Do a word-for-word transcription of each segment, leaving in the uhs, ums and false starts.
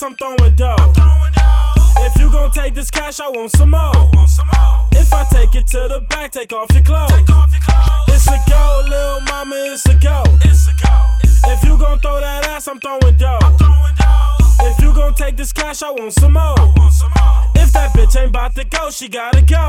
I'm throwing dough. If you gon' take this cash, I want some more. If I take it to the back, take off your clothes. It's a go, lil' mama, it's a go. If you gon' throw that ass, I'm throwing dough. If you gon' take this cash, I want some more. If that bitch ain't bout to go, she gotta go.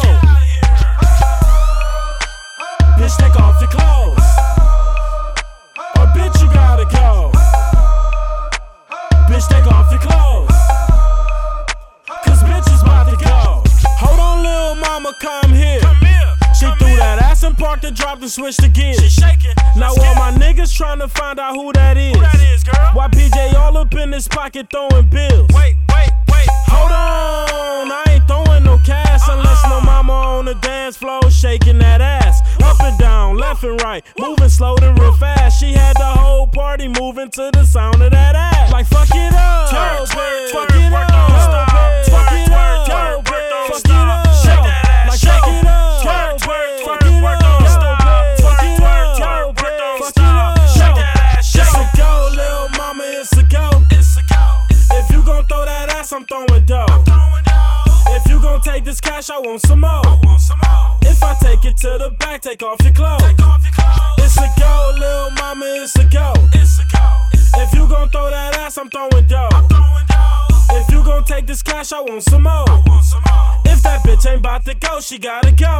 Bitch, take off your clothes. Or bitch, you gotta go. Bitch, take off your clothes. Cause bitch is about to go. Hold on, lil' mama, come here. She threw that ass and parked and dropped and switched the gears. She shaking. Now all my niggas tryna find out who that is. Who that is, girl? Why P J all up in his pocket throwing bills? Wait, wait, wait. Hold on, I ain't throwing no cash uh-uh. Unless no mama on the dance floor shaking that ass. Up and down, left and right, moving slow and real fast. She had the whole party moving to the sound of that ass. Like fuck it up, twerk, twerk, fuck it up, fuck it up, fuck it up, shake that ass, like fuck it up, twerk, twerk, fuck it up, fuck it up, fuck it up, shake that ass, shake. It's a go, lil' mama, it's a go. If you gon' throw that ass, I'm throwing dough. If you gon' take this cash, I want some more. If I take it to the back, take off your clothes. It's a go, lil' mama, it's a go. If you gon' throw that ass, I'm throwing dough. If you gon' take this cash, I want some more. If that bitch ain't bout to go, she gotta go.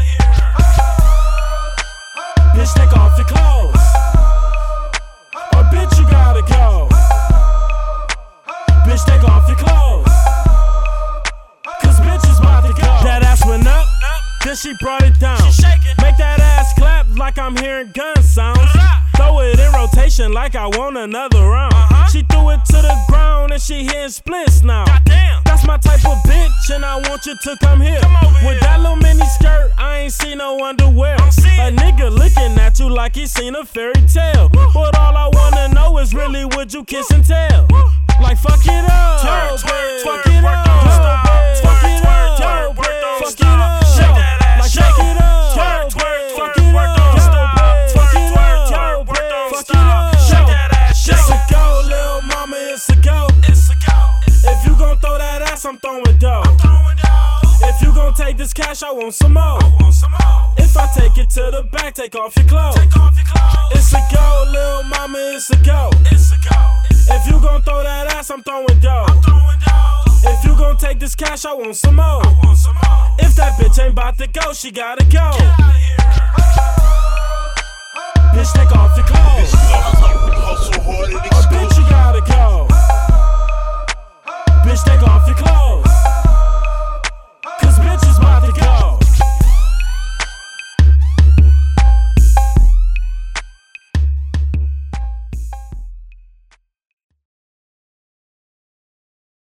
Bitch, take off your clothes. Or bitch, you gotta go. Bitch, take off your clothes. Cause bitch is about to go. That ass went up, then she brought it down. Make that ass clap like I'm hearing gun sounds. Throw it in rotation like I want another round. She threw it to the ground and she hitting splits now. That's my type of bitch and I want you to come here. With that little mini skirt, I ain't seen no underwear. A nigga looking at you like he seen a fairy tale. But all I wanna know is really would you kiss and tell? Like fuck it up, twerk, twerk, fuck it up, fuck it up, fuck it up, shake that ass, like shake it up, twerk, twerk, fuck it up, fuck it up, fuck it up, shake that ass, shake. It's a go, lil' mama, it's a go. If you gon' throw that ass, I'm throwing dough. If you gon' take this cash, I want some more. If I take it to the back, take off your clothes. It's a go, lil' mama, it's a go. If you gon' throw that ass, I'm throwing dough. If you gon' take this cash, I want some more. If that bitch ain't bout to go, she gotta go. Bitch, take off your clothes. Or bitch, you gotta go.